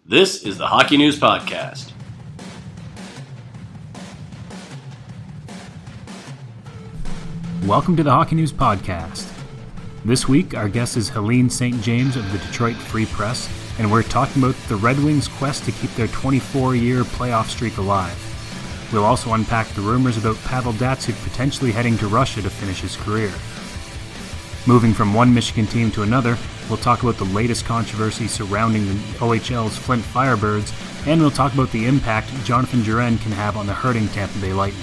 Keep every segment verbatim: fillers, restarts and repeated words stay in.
This is the Hockey News Podcast. Welcome to the Hockey News Podcast. This week, our guest is Helene Saint James of the Detroit Free Press, and we're talking about the Red Wings' quest to keep their twenty-four-year playoff streak alive. We'll also unpack the rumors about Pavel Datsyuk potentially heading to Russia to finish his career. Moving from one Michigan team to another, we'll talk about the latest controversy surrounding the O H L's Flint Firebirds, and we'll talk about the impact Jonathan Drouin can have on the hurting Tampa Bay Lightning.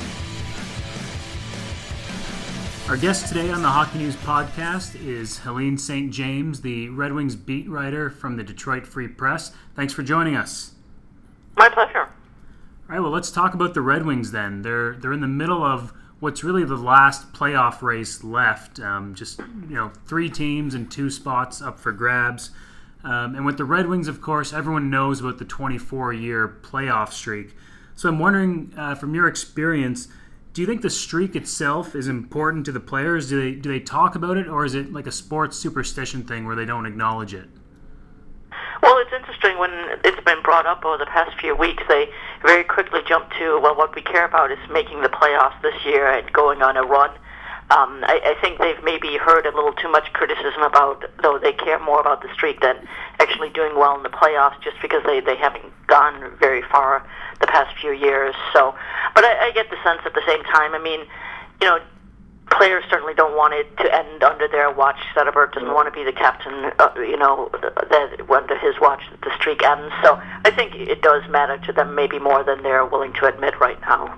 Our guest today on the Hockey News Podcast is Helene Saint James, the Red Wings beat writer from the Detroit Free Press. Thanks for joining us. My pleasure. All right, well, let's talk about the Red Wings then. They're they're in the middle of what's really the last playoff race left. Um, just, you know, three teams and two spots up for grabs. Um, and with the Red Wings, of course, everyone knows about the twenty-four-year playoff streak. So I'm wondering, uh, from your experience, do you think the streak itself is important to the players? Do they do they talk about it, or is it like a sports superstition thing where they don't acknowledge it? Well, it's interesting when it's been brought up over the past few weeks. They very quickly jump to, well, what we care about is making the playoffs this year and going on a run. Um, I, I think they've maybe heard a little too much criticism about, though they care more about the streak than actually doing well in the playoffs, just because they, they haven't gone very far the past few years. So, but I, I get the sense at the same time, I mean, you know, players certainly don't want it to end under their watch. Zetterberg doesn't want to be the captain, uh, you know, that under his watch that the streak ends. So I think it does matter to them maybe more than they're willing to admit right now.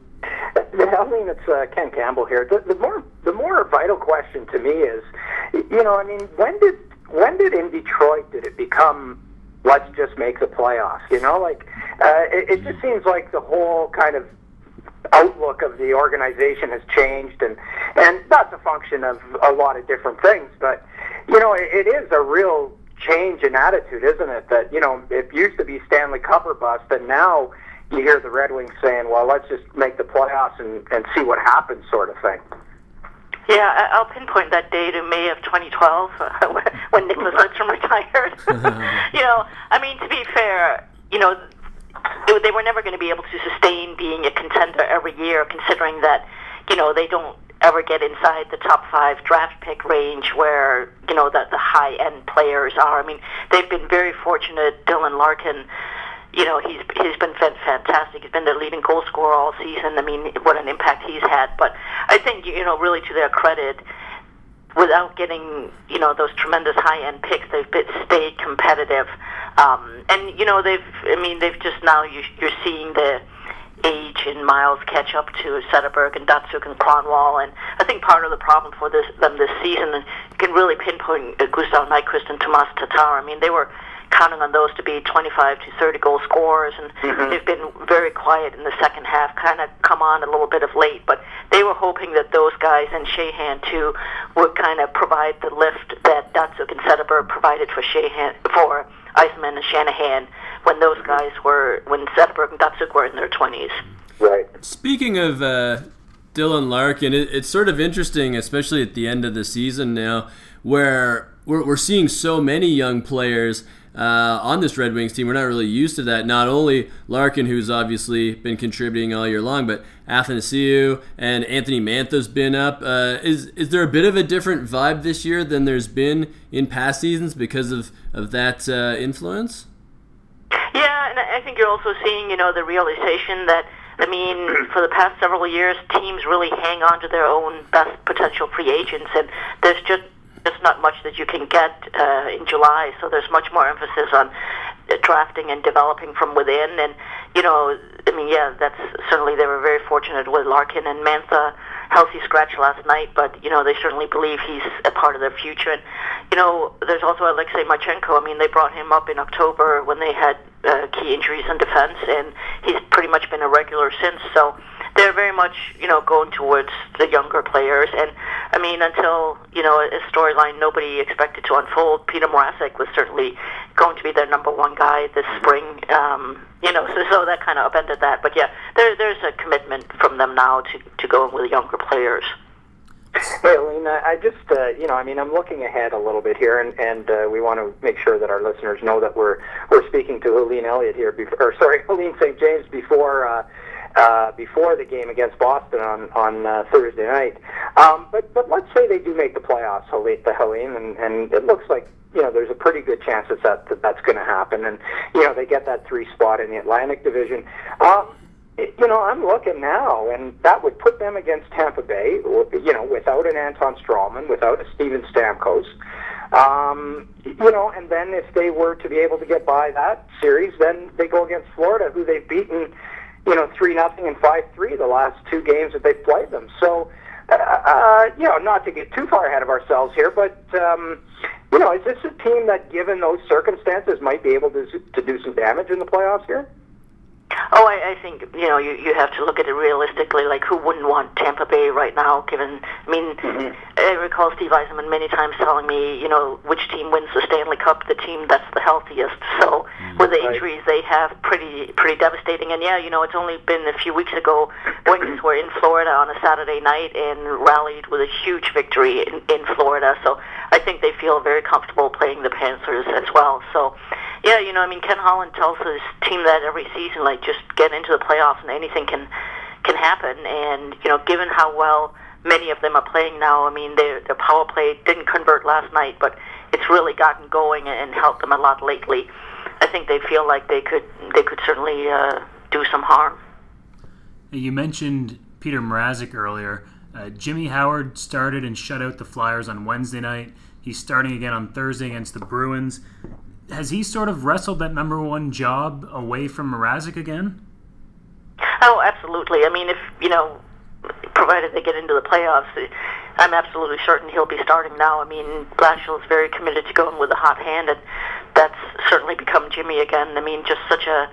I mean, it's uh, Ken Campbell here. The, the more the more vital question to me is, you know, I mean, when did when did in Detroit did it become let's just make the playoffs? You know, like uh, it, it just seems like the whole kind of outlook of the organization has changed, and and that's a function of a lot of different things. But you know, it, it is a real change in attitude, isn't it? That, you know, it used to be Stanley Cup or bust, and now you hear the Red Wings saying, well, let's just make the playoffs and, and see what happens, sort of thing. Yeah, I'll pinpoint that day to May of twenty twelve uh, when Nicholas Lidstrom retired. You know, I mean, to be fair, you know, they were never going to be able to sustain being a contender every year, considering that, you know, they don't ever get inside the top five draft pick range where, you know, the, the high-end players are. I mean, they've been very fortunate. Dylan Larkin, you know, he's he's been fantastic. He's been their leading goal scorer all season. I mean, what an impact he's had. But I think, you know, really to their credit, without getting, you know, those tremendous high-end picks, they've been, stayed competitive. Um, and, you know, they've, I mean, they've just now, you, you're seeing the age and miles catch up to Zetterberg and Datsyuk and Kronwall. And I think part of the problem for this, them this season, and you can really pinpoint uh, Gustav Nyquist and Tomas Tatar. I mean, they were counting on those to be twenty-five to thirty goal scorers, and mm-hmm. they've been very quiet in the second half, kind of come on a little bit of late, but they were hoping that those guys, and Sheahan too, would kind of provide the lift that Datsyuk and Zetterberg provided for Sheahan, for Yzerman and Shanahan when those guys were, when Zetterberg and Datsyuk were in their twenties. Right. Speaking of uh, Dylan Larkin, it, it's sort of interesting, especially at the end of the season now, where we're, we're seeing so many young players Uh, on this Red Wings team. We're not really used to that. Not only Larkin, who's obviously been contributing all year long, but Athanasiou and Anthony Mantha's been up. Uh, is is there a bit of a different vibe this year than there's been in past seasons because of, of that uh, influence? Yeah, and I think you're also seeing, you know, the realization that, I mean, for the past several years, teams really hang on to their own best potential free agents, and there's just There's not much that you can get uh, in July, so there's much more emphasis on uh, drafting and developing from within. And, you know, I mean, yeah, that's certainly, they were very fortunate with Larkin and Mantha, healthy scratch last night, but, you know, they certainly believe he's a part of their future. And, you know, there's also Alexei Marchenko. I mean, they brought him up in October when they had uh, key injuries in defense, and he's pretty much been a regular since. So they're very much, you know, going towards the younger players. And, I mean, until, you know, a storyline nobody expected to unfold, Peter Mrazek was certainly going to be their number one guy this spring. Um, you know, so, so that kind of upended that. But, yeah, there, there's a commitment from them now to, to going with younger players. Hey, Alina, I just, uh, you know, I mean, I'm looking ahead a little bit here, and, and uh, we want to make sure that our listeners know that we're we're speaking to Helene Elliott here, before, or sorry, Helene Saint James before uh, uh, before the game against Boston on on uh, Thursday night. Um, but but let's say they do make the playoffs, Helene, the Helene, and, and it looks like, you know, there's a pretty good chance that, that, that that's going to happen, and you know, they get that three spot in the Atlantic Division. Um, You know, I'm looking now, and that would put them against Tampa Bay, you know, without an Anton Strawman, without a Steven Stamkos. Um, you know, and then if they were to be able to get by that series, then they go against Florida, who they've beaten, you know, three nothing and five three the last two games that they've played them. So, uh, uh, you know, not to get too far ahead of ourselves here, but, um, you know, is this a team that, given those circumstances, might be able to, to do some damage in the playoffs here? Oh, I, I think, you know, you, you have to look at it realistically. Like, who wouldn't want Tampa Bay right now, given, I mean, mm-hmm. I recall Steve Yzerman many times telling me, you know, which team wins the Stanley Cup, the team that's the healthiest. So, mm-hmm. with the injuries they have, pretty pretty devastating. And, yeah, you know, it's only been a few weeks ago, Wings were in Florida on a Saturday night and rallied with a huge victory in, in Florida. So, I think they feel very comfortable playing the Panthers as well. So, yeah, you know, I mean, Ken Holland tells his team that every season, like, just get into the playoffs and anything can can happen. And, you know, given how well many of them are playing now, I mean, their, their power play didn't convert last night, but it's really gotten going and helped them a lot lately. I think they feel like they could they could certainly uh, do some harm. You mentioned Peter Mrazek earlier. Uh, Jimmy Howard started and shut out the Flyers on Wednesday night. He's starting again on Thursday against the Bruins. Has he sort of wrestled that number one job away from Mrazek again? Oh, absolutely. I mean, if, you know, provided they get into the playoffs, I'm absolutely certain he'll be starting now. I mean, Blashill is very committed to going with a hot hand, and that's certainly become Jimmy again. I mean, just such a,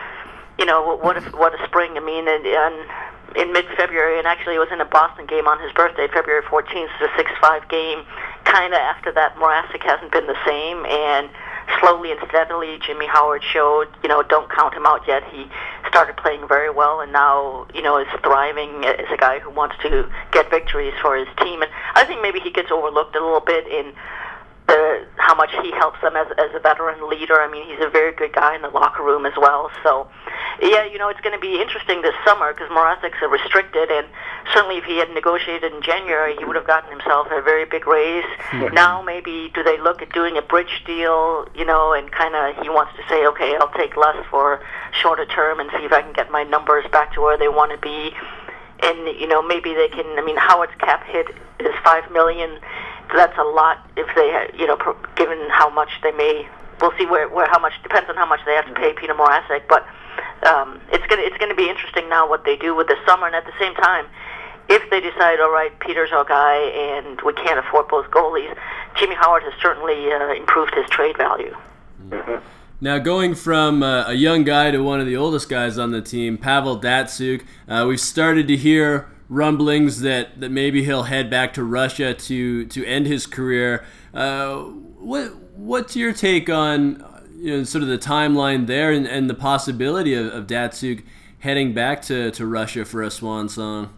you know, what a, what a spring. I mean, and, and in mid-February, and actually it was in a Boston game on his birthday, February fourteenth, the six five game. Kind of after that, Mrazek hasn't been the same, and slowly and steadily, Jimmy Howard showed, you know, don't count him out yet. He started playing very well, and now, you know, is thriving as a guy who wants to get victories for his team. And I think maybe he gets overlooked a little bit in the, how much he helps them as, as a veteran leader. I mean, he's a very good guy in the locker room as well. So, yeah, you know, it's going to be interesting this summer because Mrazek's a restricted, and certainly if he had negotiated in January, he would have gotten himself a very big raise. Mm-hmm. Now maybe do they look at doing a bridge deal, you know, and kind of he wants to say, okay, I'll take less for shorter term and see if I can get my numbers back to where they want to be. And, you know, maybe they can, I mean, Howard's cap hit is five million dollars. That's a lot if they, you know, given how much they may, we'll see where, where how much, depends on how much they have to pay Peter Mrazek, but um, it's going to it's going to be interesting now what they do with the summer, and at the same time, if they decide, all right, Peter's our guy and we can't afford both goalies, Jimmy Howard has certainly uh, improved his trade value. Mm-hmm. Now, going from uh, a young guy to one of the oldest guys on the team, Pavel Datsyuk, uh, we've started to hear rumblings that, that maybe he'll head back to Russia to, to end his career. Uh, what what's your take on, you know, sort of the timeline there and, and the possibility of, of Datsyuk heading back to, to Russia for a swan song?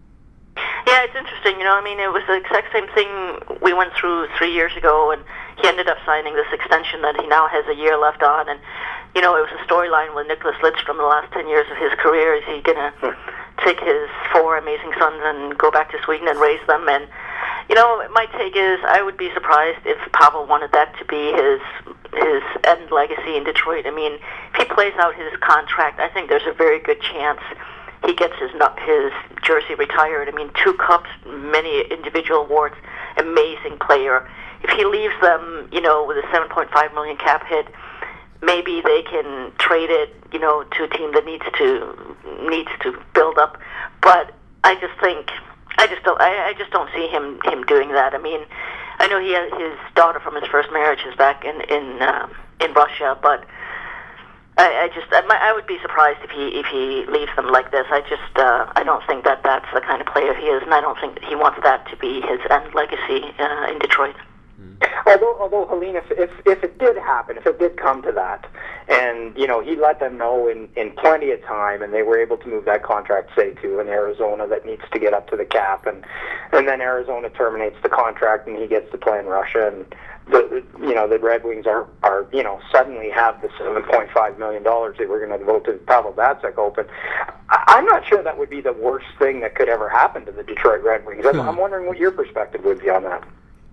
Yeah, it's interesting. You know, I mean, it was the exact same thing we went through three years ago, and he ended up signing this extension that he now has a year left on. And, you know, it was a storyline with Nicholas Lidstrom the last ten years of his career. Is he going to take his four amazing sons and go back to Sweden and raise them? And, you know, my take is I would be surprised if Pavel wanted that to be his his end legacy in Detroit. I mean, if he plays out his contract, I think there's a very good chance he gets his his jersey retired. I mean, two cups, many individual awards, amazing player. If he leaves them, you know, with a seven point five million cap hit, maybe they can trade it, you know, to a team that needs to needs to build up. But I just think I just don't I, I just don't see him him doing that. I mean, I know he has his daughter from his first marriage is back in in uh, in Russia, but I, I just I, I would be surprised if he if he leaves them like this. I just uh, I don't think that that's the kind of player he is, and I don't think that he wants that to be his end legacy uh, in Detroit. Although, although Helene, if, if if it did happen, if it did come to that, and you know he let them know in, in plenty of time, and they were able to move that contract, say, to an Arizona that needs to get up to the cap, and and then Arizona terminates the contract, and he gets to play in Russia, and the you know the Red Wings are are you know suddenly have the seven point five million dollars they were going to devote to the Pavel Datsyuk Open. I, I'm not sure that would be the worst thing that could ever happen to the Detroit Red Wings. I'm, I'm wondering what your perspective would be on that.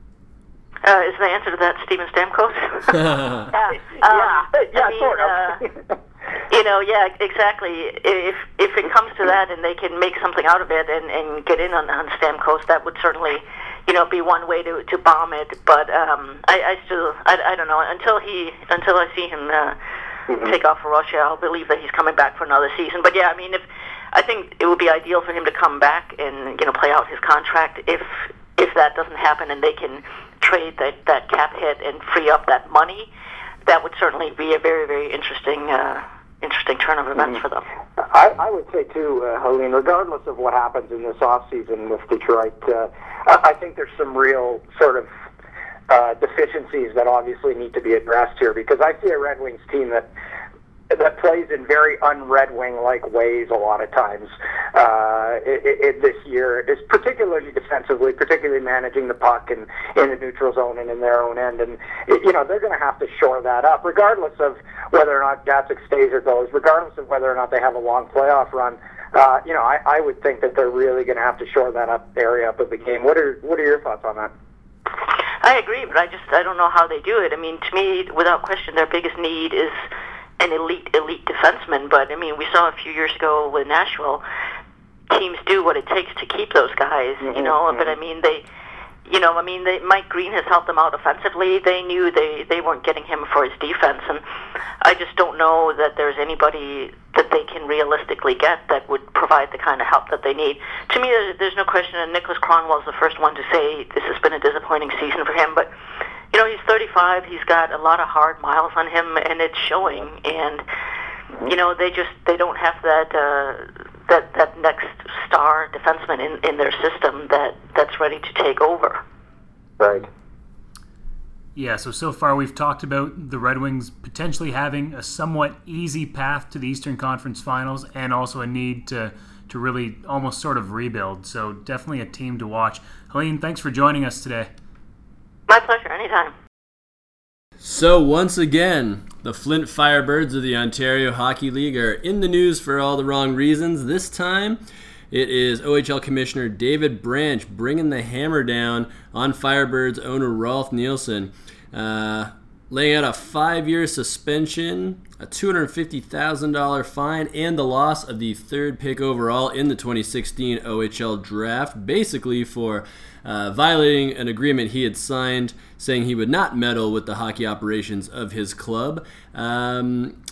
Uh, is the answer to that Steven Stamkos? yeah, um, yeah, yeah, I mean, sort of. uh, you know, yeah, exactly. If if it comes to that and they can make something out of it and, and get in on, on Stamkos, that would certainly, you know, be one way to, to bomb it. But um, I, I still, I, I don't know. Until he, until I see him uh, mm-hmm. take off for Russia, I'll believe that he's coming back for another season. But yeah, I mean, if I think it would be ideal for him to come back and you know play out his contract. If if that doesn't happen and they can trade that, that cap hit and free up that money, that would certainly be a very, very interesting uh, interesting turn of events mm-hmm. for them. I, I would say, too, uh, Helene, regardless of what happens in this offseason with Detroit, uh, I think there's some real sort of uh, deficiencies that obviously need to be addressed here, because I see a Red Wings team that that plays in very un-Red Wing-like ways a lot of times uh, it, it, this year, is particularly defensively, particularly managing the puck and in the neutral zone and in their own end. And, it, you know, they're going to have to shore that up, regardless of whether or not Datsyuk stays or goes, regardless of whether or not they have a long playoff run. Uh, you know, I, I would think that they're really going to have to shore that up area up of the game. What are what are your thoughts on that? I agree, but I just I don't know how they do it. I mean, to me, without question, their biggest need is an elite, elite defenseman. But, I mean, we saw a few years ago with Nashville, teams do what it takes to keep those guys, mm-hmm. you know. Mm-hmm. But, I mean, they, you know, I mean, they, Mike Green has helped them out offensively. They knew they, they weren't getting him for his defense. And I just don't know that there's anybody that they can realistically get that would provide the kind of help that they need. To me, there's, there's no question, and Nicholas Kronwall's the first one to say this has been a disappointing season for him. But you know, he's thirty-five. He's got a lot of hard miles on him, and it's showing. And you know, they just they don't have that uh, that that next star defenseman in, in their system that, that's ready to take over. Right. Yeah. So so far we've talked about the Red Wings potentially having a somewhat easy path to the Eastern Conference Finals, and also a need to to really almost sort of rebuild. So definitely a team to watch. Helene, thanks for joining us today. My pleasure, anytime. So once again, the Flint Firebirds of the Ontario Hockey League are in the news for all the wrong reasons. This time, it is O H L Commissioner David Branch bringing the hammer down on Firebirds owner Rolf Nielsen, uh, laying out a five-year suspension, a two hundred fifty thousand dollars fine, and the loss of the third pick overall in the twenty sixteen O H L draft, basically for Uh, violating an agreement he had signed, saying he would not meddle with the hockey operations of his club. Um,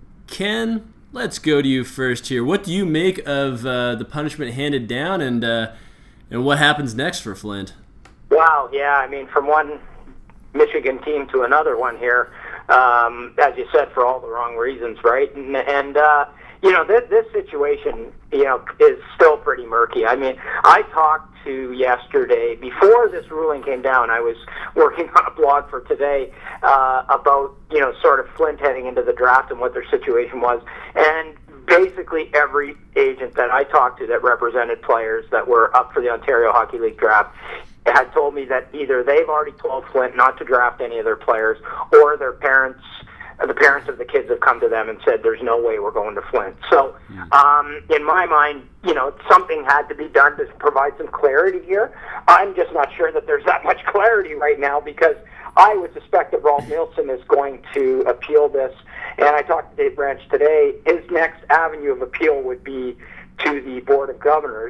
Ken, let's go to you first here. What do you make of uh, the punishment handed down, and uh, and what happens next for Flint? Wow, yeah, I mean, from one Michigan team to another one here, um, as you said, for all the wrong reasons, right? And, and uh, you know, this, this situation, you know, is still pretty murky. I mean, I talked to yesterday, before this ruling came down, I was working on a blog for today uh, about, you know, sort of Flint heading into the draft and what their situation was. And basically every agent that I talked to that represented players that were up for the Ontario Hockey League draft had told me that either they've already told Flint not to draft any of their players, or their parents the parents of the kids have come to them and said, there's no way we're going to Flint. So, um, in my mind, you know, something had to be done to provide some clarity here. I'm just not sure that there's that much clarity right now, because I would suspect that Rolf Nielsen is going to appeal this. And I talked to Dave Branch today. His next avenue of appeal would be to the Board of Governors.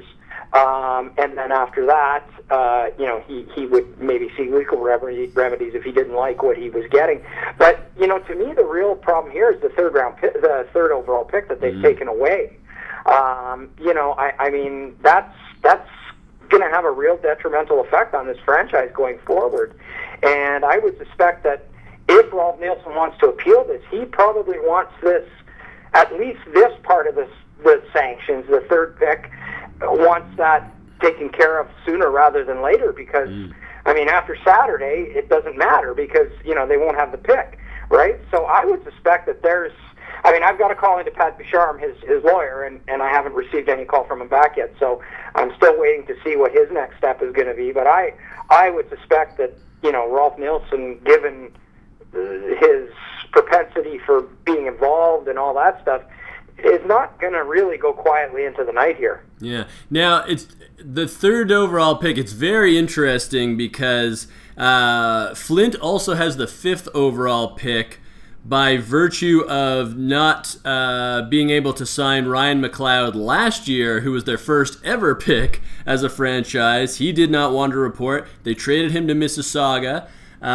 Um, and then after that, uh, you know, he, he would maybe seek legal remedy, remedies if he didn't like what he was getting. But, you know, to me, the real problem here is the third round, pick, the third overall pick that they've mm-hmm. taken away. Um, you know, I, I mean, that's that's going to have a real detrimental effect on this franchise going forward. And I would suspect that if Rolf Nielsen wants to appeal this, he probably wants this, at least this part of this, the sanctions, the third pick, wants that taken care of sooner rather than later, because mm. I mean, after Saturday, it doesn't matter because, you know, they won't have the pick, right? So I would suspect that there's, I mean, I've got to call into Pat Bouchard, his, his lawyer, and, and I haven't received any call from him back yet, so I'm still waiting to see what his next step is going to be. But I, I would suspect that, you know, Rolf Nilsson, given his propensity for being involved and all that stuff, is not going to really go quietly into the night here. Yeah. Now, it's the third overall pick. It's very interesting because uh, Flint also has the fifth overall pick by virtue of not uh, being able to sign Ryan McLeod last year, who was their first ever pick as a franchise. He did not want to report. They traded him to Mississauga.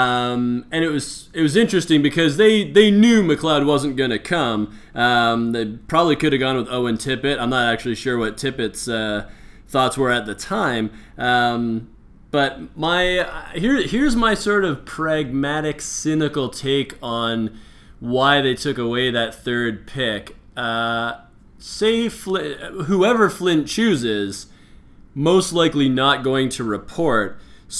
Um, and it was it was interesting because they, they knew McLeod wasn't going to come. Um, they probably could have gone with Owen Tippett. I'm not actually sure what Tippett's uh, thoughts were at the time. Um, but my here here's my sort of pragmatic, cynical take on why they took away that third pick. Uh, say Flint, whoever Flint chooses, most likely not going to report.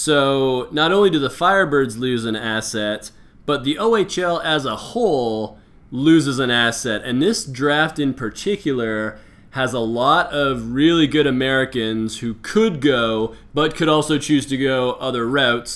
So not only do the Firebirds lose an asset, but the O H L as a whole loses an asset. And this draft in particular has a lot of really good Americans who could go, but could also choose to go other routes.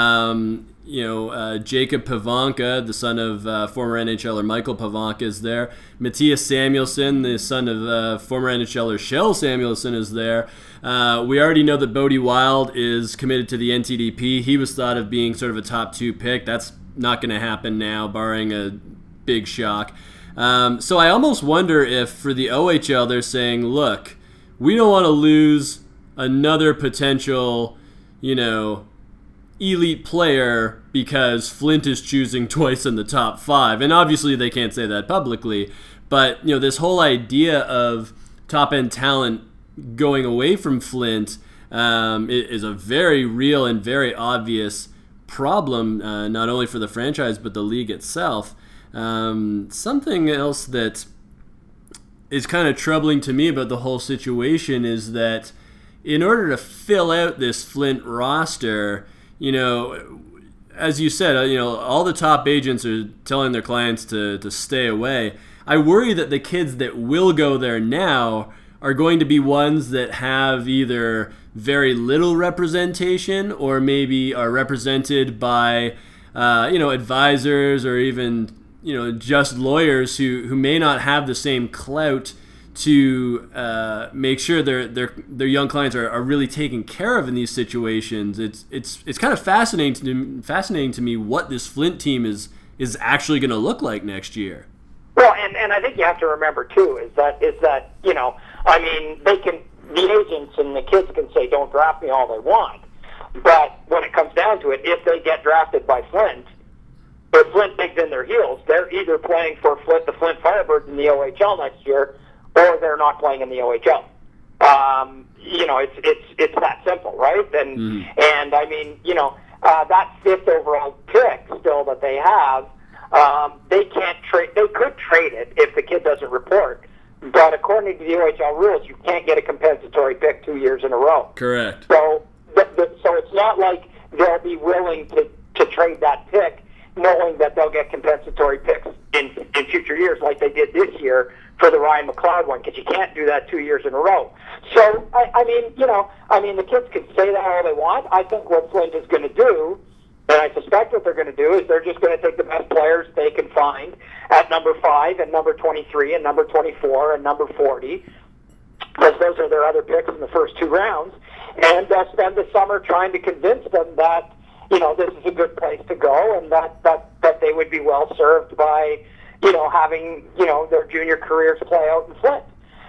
Um, you know, uh, Jacob Pavanka, the son of uh, former NHLer Michael Pavanka, is there. Matthias Samuelsson, the son of uh, former NHLer Shell Samuelsson, is there. Uh, we already know that Bodie Wild is committed to the N T D P. He was thought of being sort of a top two pick. That's not going to happen now, barring a big shock. Um, so I almost wonder if for the O H L they're saying, look, we don't want to lose another potential, you know, elite player because Flint is choosing twice in the top five. And obviously they can't say that publicly. But, you know, this whole idea of top-end talent going away from Flint um, is a very real and very obvious problem, uh, not only for the franchise but the league itself. Um, something else that is kind of troubling to me about the whole situation is that in order to fill out this Flint roster, you know, as you said, you know, all the top agents are telling their clients to, to stay away. I worry that the kids that will go there now are going to be ones that have either very little representation or maybe are represented by, uh, you know, advisors or even, you know, just lawyers who, who may not have the same clout to uh, make sure their their their young clients are, are really taken care of in these situations. It's it's it's kind of fascinating to fascinating to me what this Flint team is is actually going to look like next year. Well, and, and I think you have to remember too is that is that you know I mean they can the agents and the kids can say don't draft me all they want, but when it comes down to it, if they get drafted by Flint, if Flint digs in their heels, they're either playing for Flint the Flint Firebirds in the O H L next year, or they're not playing in the O H L. Um, you know, it's it's it's that simple, right? And mm. and I mean, you know, uh, that fifth overall pick still that they have, um, they can't trade. They could trade it if the kid doesn't report, but according to the O H L rules, you can't get a compensatory pick two years in a row. Correct. So, the, the, so it's not like they'll be willing to to trade that pick, knowing that they'll get compensatory picks in in future years, like they did this year for the Ryan McLeod one, because you can't do that two years in a row. So, I, I mean, you know, I mean, the kids can say that all they want. I think what Flint is going to do, and I suspect what they're going to do, is they're just going to take the best players they can find at number five and number twenty-three and number twenty-four and number forty, because those are their other picks in the first two rounds, and uh, spend the summer trying to convince them that, you know, this is a good place to go and that, that, that they would be well served by, you know, having, you know, their junior careers play out in Flint.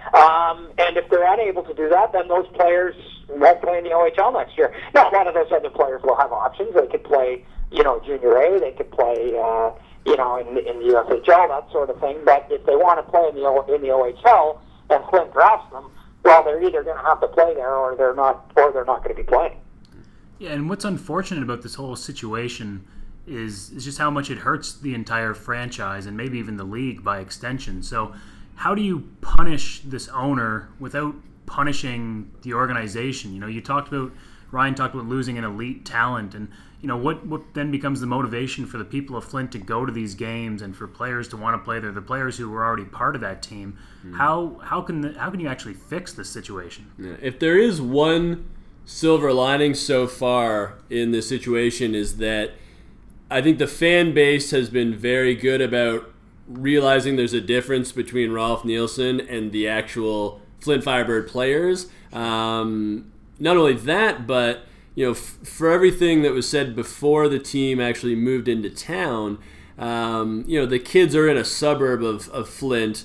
Um, and if they're unable to do that, then those players won't play in the O H L next year. Now, a lot of those other players will have options. They could play, you know, junior A. They could play, uh, you know, in, in the U S H L, that sort of thing. But if they want to play in the, o- in the O H L and Flint drafts them, well, they're either going to have to play there or they're not, or they're not going to be playing. Yeah, and what's unfortunate about this whole situation is is just how much it hurts the entire franchise and maybe even the league by extension. So how do you punish this owner without punishing the organization? You know, you talked about Ryan talked about losing an elite talent, and you know what, what then becomes the motivation for the people of Flint to go to these games and for players to want to play there, the players who were already part of that team. Mm. How how can the, how can you actually fix this situation? Yeah. If there is one silver lining so far in this situation, is that I think the fan base has been very good about realizing there's a difference between Rolf Nielsen and the actual Flint Firebird players. Um, not only that, but you know, f- for everything that was said before the team actually moved into town, um, you know, the kids are in a suburb of, of Flint,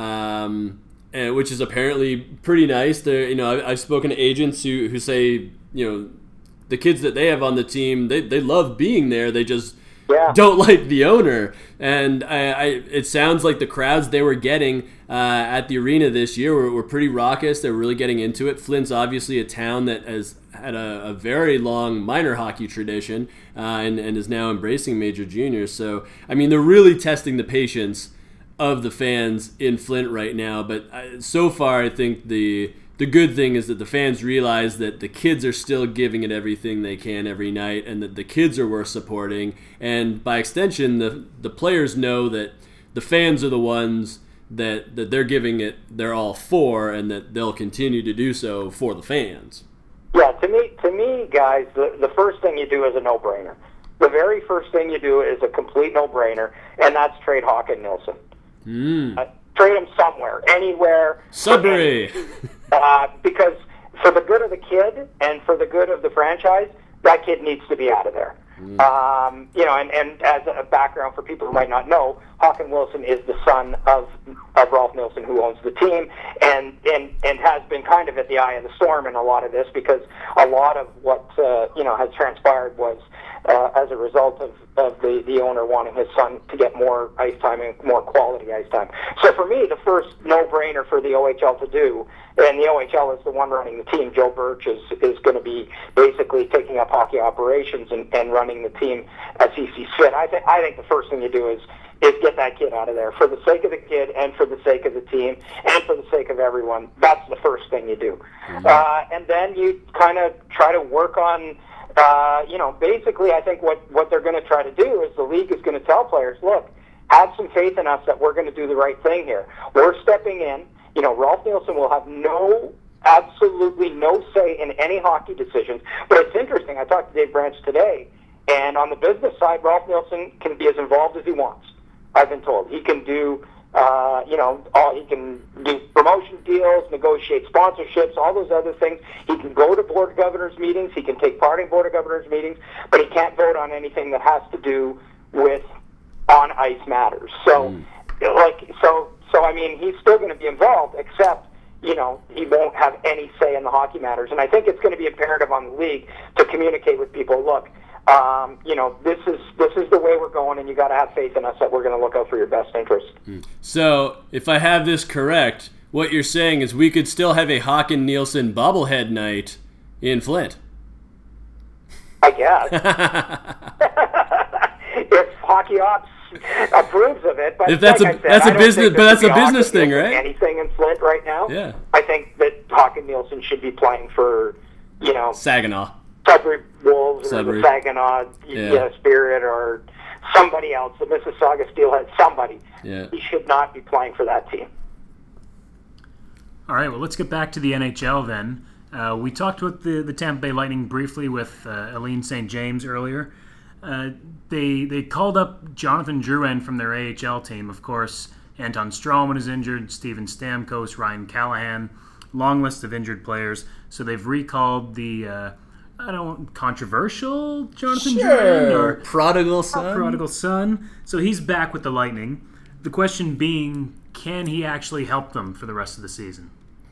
um, and, which is apparently pretty nice. They're, you know, I've, I've spoken to agents who, who say, you know, the kids that they have on the team, they, they love being there. They just yeah. don't like the owner. And I, I, it sounds like the crowds they were getting uh, at the arena this year were, were pretty raucous. They're really getting into it. Flint's obviously a town that has had a, a very long minor hockey tradition uh, and, and is now embracing major juniors. So, I mean, they're really testing the patience of the fans in Flint right now. But I, so far, I think the the good thing is that the fans realize that the kids are still giving it everything they can every night, and that the kids are worth supporting. And by extension, the the players know that the fans are the ones that, that they're giving it their all for, and that they'll continue to do so for the fans. Yeah, to me, to me, guys, the, the first thing you do is a no-brainer. The very first thing you do is a complete no-brainer, and that's trade Håkan Nilsson. Mm. Uh, trade him somewhere, anywhere. Sudbury. Uh, because for the good of the kid and for the good of the franchise, that kid needs to be out of there. Mm. Um, you know, and, and as a background for people who might not know, Håkan Wilson is the son of of Rolf Nilsson, who owns the team, and, and, and has been kind of at the eye of the storm in a lot of this, because a lot of what uh, you know has transpired was uh, as a result of, of the, the owner wanting his son to get more ice time and more quality ice time. So for me, the first no-brainer for the O H L to do, and the O H L is the one running the team, Joe Birch is, is going to be basically taking up hockey operations and, and running the team as he sees fit. I, th- I think the first thing you do is is get that kid out of there for the sake of the kid and for the sake of the team and for the sake of everyone. That's the first thing you do. Mm-hmm. Uh, and then you kind of try to work on, uh, you know, basically I think what, what they're going to try to do is the league is going to tell players, look, have some faith in us that we're going to do the right thing here. We're stepping in. You know, Rolf Nilsson will have no, absolutely no say in any hockey decisions. But it's interesting. I talked to Dave Branch today, and on the business side, Rolf Nilsson can be as involved as he wants. I've been told he can do, uh, you know, all, he can do promotion deals, negotiate sponsorships, all those other things. He can go to board of governors meetings. He can take part in board of governors meetings, but he can't vote on anything that has to do with on ice matters. So, mm. like, so, so I mean, he's still going to be involved, except, you know, he won't have any say in the hockey matters. And I think it's going to be imperative on the league to communicate with people. Look. Um, you know, this is this is the way we're going, and you got to have faith in us that we're going to look out for your best interest. So, if I have this correct, what you're saying is we could still have a Håkan Nilsson bobblehead night in Flint. I guess. If Hockey Ops approves of it, but if that's like a said, that's a business, but that's a business thing, right? Anything in Flint right now? Yeah. I think that Håkan Nilsson should be playing for, you know, Saginaw. Sudbury Wolves Sudbury. or the Saginaw yeah. Yeah, Spirit or somebody else, the Mississauga Steelhead, somebody. Yeah. He should not be playing for that team. All right, well, let's get back to the N H L then. Uh, we talked with the, the Tampa Bay Lightning briefly with uh, Helene Saint James earlier. Uh, they they called up Jonathan Drouin from their A H L team. Of course, Anton Stroman is injured, Steven Stamkos, Ryan Callahan, long list of injured players. So they've recalled the... Uh, I don't controversial Jonathan sure. Drouin or prodigal son. Prodigal son. So he's back with the Lightning. The question being, can he actually help them for the rest of the season?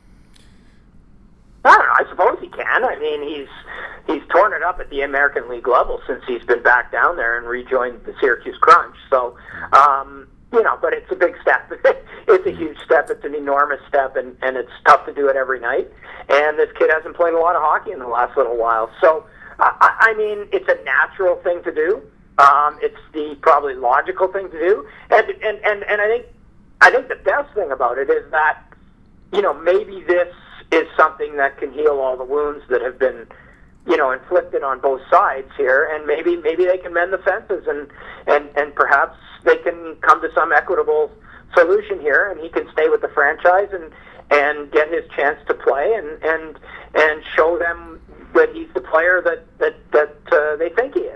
I don't know. I suppose he can. I mean, he's he's torn it up at the American League level since he's been back down there and rejoined the Syracuse Crunch. So, um, you know, but it's a big step. It's a huge step. It's an enormous step, and, and it's tough to do it every night. And this kid hasn't played a lot of hockey in the last little while. So, I, I mean, it's a natural thing to do. Um, it's the probably logical thing to do. And, and, and, and I think I think the best thing about it is that, you know, maybe this is something that can heal all the wounds that have been you know, inflicted on both sides here, and maybe maybe they can mend the fences, and and and perhaps they can come to some equitable solution here, and he can stay with the franchise and and get his chance to play, and and and show them that he's the player that that that uh, they think he is.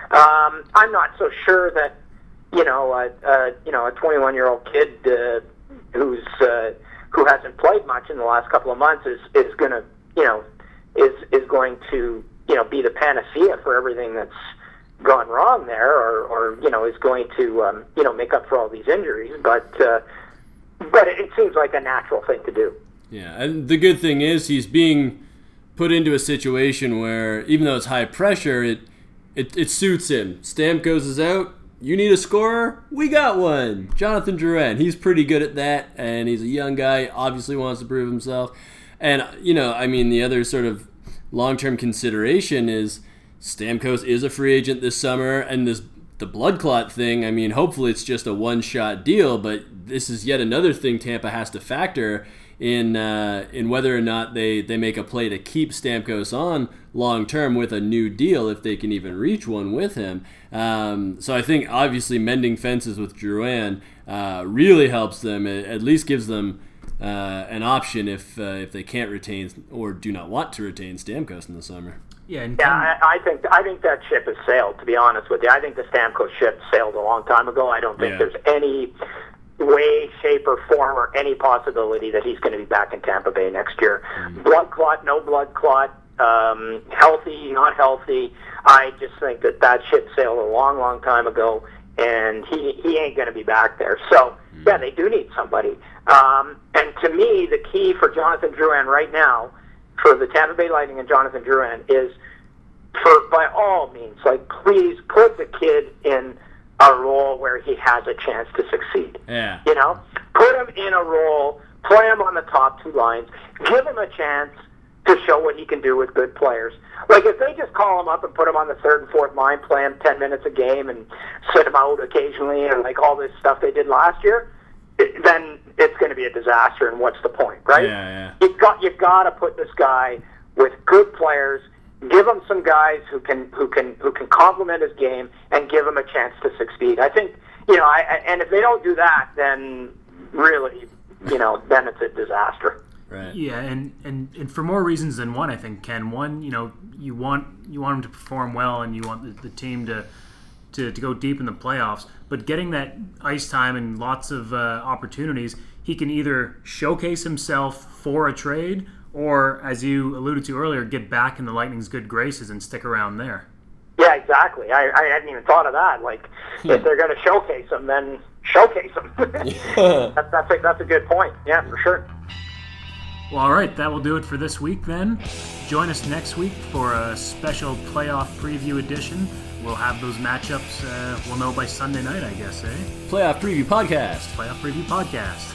Um, I'm not so sure that you know a, a you know a twenty-one-year-old kid uh, who's uh, who hasn't played much in the last couple of months is is going to you know is is going to you know be the panacea for everything that's gone wrong there, or, or you know is going to um, you know make up for all these injuries, but uh, but it seems like a natural thing to do. Yeah, and the good thing is he's being put into a situation where even though it's high pressure, it it, it suits him. Stamkos is out. You need a scorer? We got one. Jonathan Drouin. He's pretty good at that, and he's a young guy. Obviously wants to prove himself. And you know, I mean, the other sort of long-term consideration is Stamkos is a free agent this summer, and this the blood clot thing, I mean, hopefully it's just a one-shot deal, but this is yet another thing Tampa has to factor in uh, in whether or not they, they make a play to keep Stamkos on long-term with a new deal, if they can even reach one with him. Um, so I think, obviously, mending fences with Drouin uh, really helps them, it at least gives them uh, an option if uh, if they can't retain or do not want to retain Stamkos in the summer. Yeah, and yeah, I, I think I think that ship has sailed. To be honest with you, I think the Stamkos ship sailed a long time ago. I don't think yeah. there's any way, shape, or form, or any possibility that he's going to be back in Tampa Bay next year. Mm-hmm. Blood clot, no blood clot, um, healthy, not healthy. I just think that that ship sailed a long, long time ago, and he he ain't going to be back there. So mm-hmm. yeah, they do need somebody. Um, and to me, the key for Jonathan Drouin right now, for the Tampa Bay Lightning and Jonathan Drouin, is for, by all means, like, please put the kid in a role where he has a chance to succeed. Yeah. You know? Put him in a role, play him on the top two lines, give him a chance to show what he can do with good players. Like, if they just call him up and put him on the third and fourth line, play him ten minutes a game and sit him out occasionally and, like, all this stuff they did last year, it, then it's going to be a disaster, and what's the point, right? Yeah, yeah. You've got, you've got to put this guy with good players, give him some guys who can who can who can complement his game, and give him a chance to succeed. I think, you know, I, and if they don't do that, then really, you know, then it's a disaster. Right. Yeah, and, and, and for more reasons than one, I think, Ken. One, you know, you want you want him to perform well, and you want the, the team to, to to go deep in the playoffs. But getting that ice time and lots of uh, opportunities, he can either showcase himself for a trade, or, as you alluded to earlier, get back in the Lightning's good graces and stick around there. Yeah, exactly. I, I hadn't even thought of that. Like, yeah. if they're going to showcase him, then showcase him. yeah. that, that's, a, that's a good point. Yeah, for sure. Well, all right, that will do it for this week then. Join us next week for a special playoff preview edition. We'll have those matchups, uh, we'll know by Sunday night, I guess, eh? Playoff Preview Podcast. Playoff Preview Podcast.